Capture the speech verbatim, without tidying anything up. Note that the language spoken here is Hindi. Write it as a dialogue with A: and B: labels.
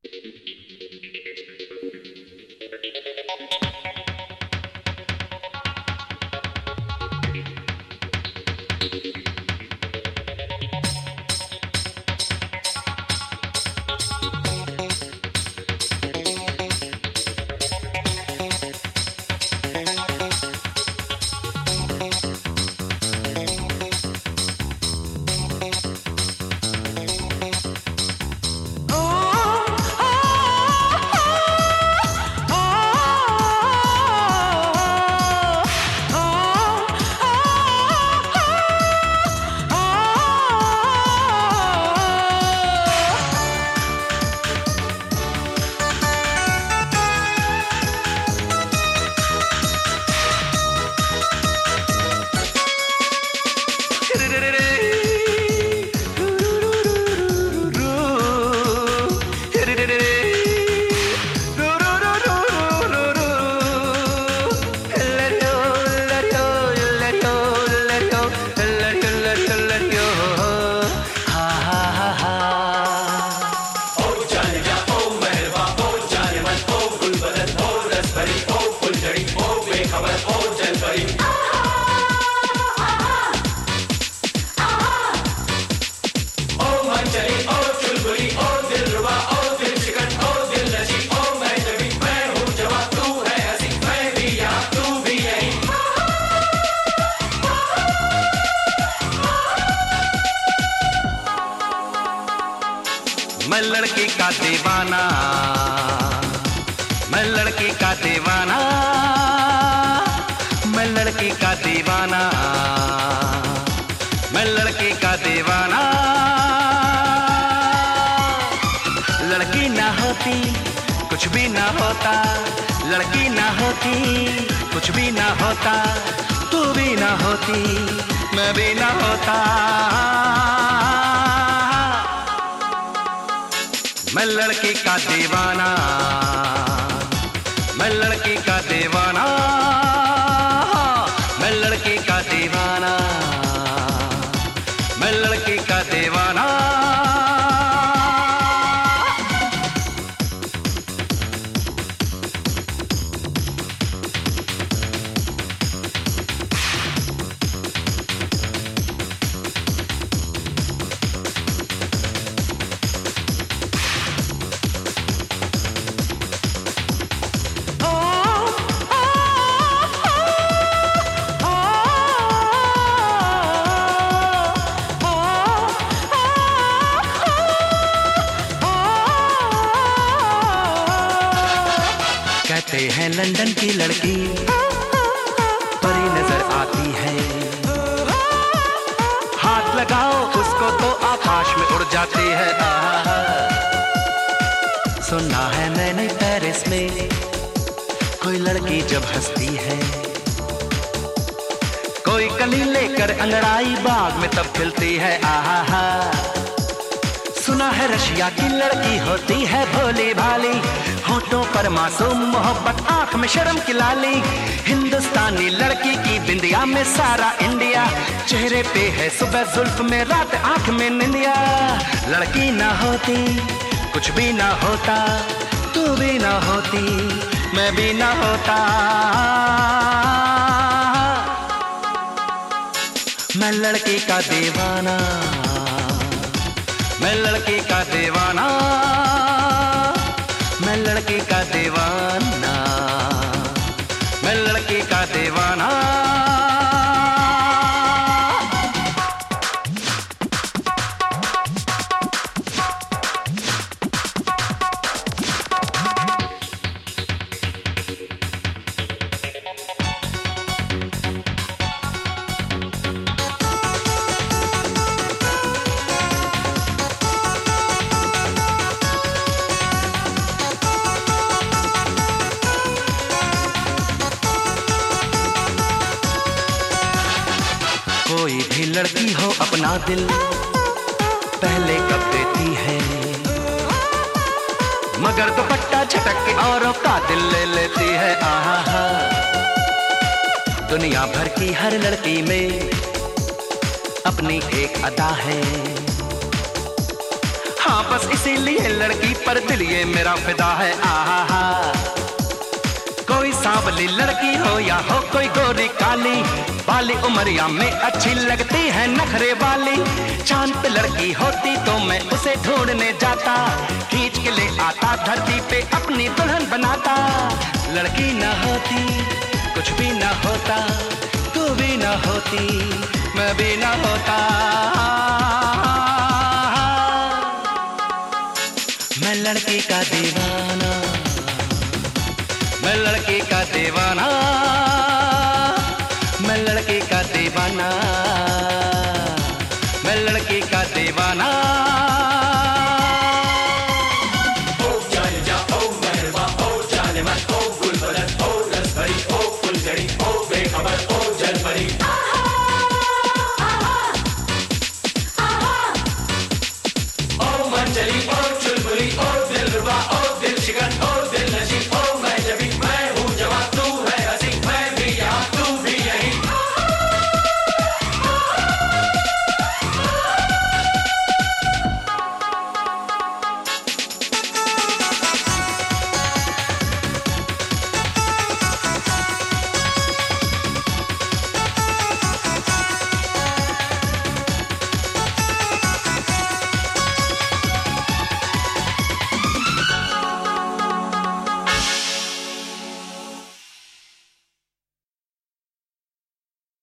A: मैं लड़की का दीवाना, मैं लड़की का दीवाना, मैं लड़की का दीवाना, मैं लड़की का दीवाना। लड़की ना होती कुछ भी ना होता, लड़की ना होती कुछ भी ना होता, तू भी ना होती मैं भी ना होता। मैं लड़की का दीवाना, मैं लड़की का दीवाना, मैं लड़की का दीवाना, मैं लड़की का दीवाना। कहते हैं लंदन की लड़की परी नजर आती है, हाथ लगाओ उसको तो आकाश में उड़ जाती है। आहा, सुना है मैंने पेरिस में कोई लड़की जब हंसती है, कोई कली लेकर अंगड़ाई बाग में तब खिलती है। आहा, सुना है रशिया की लड़की होती है भोली भाली, होठों पर मासूम मोहब्बत, आंख में शर्म की लाली। हिंदुस्तानी लड़की की बिंदिया में सारा इंडिया, चेहरे पे है सुबह जुल्फ में रात आंख में निंदिया। लड़की ना होती कुछ भी ना होता, तू भी ना होती मैं भी ना होता। मैं लड़की का दीवाना, मैं लड़की का दीवाना, मैं लड़की का दीवाना, मैं लड़की का दीवाना। कोई भी लड़की हो अपना दिल पहले कब देती है, मगर दुपट्टा झटक के औरों का दिल ले लेती है। आहा, दुनिया भर की हर लड़की में अपनी एक अदा है, हाँ बस इसीलिए लड़की पर दिल ये मेरा फिदा है आहा हा। कोई सांवली लड़की हो या हो कोई गोरी काली, वाली उमरिया में अच्छी लगती है नखरे वाली। चांद पे लड़की होती तो मैं उसे ढूंढने जाता, खींच के ले आता धरती पे अपनी दुल्हन बनाता। लड़की ना होती कुछ भी ना होता, तू भी ना होती मैं भी ना होता। मैं लड़की का दीवाना, मैं लड़की का दीवाना।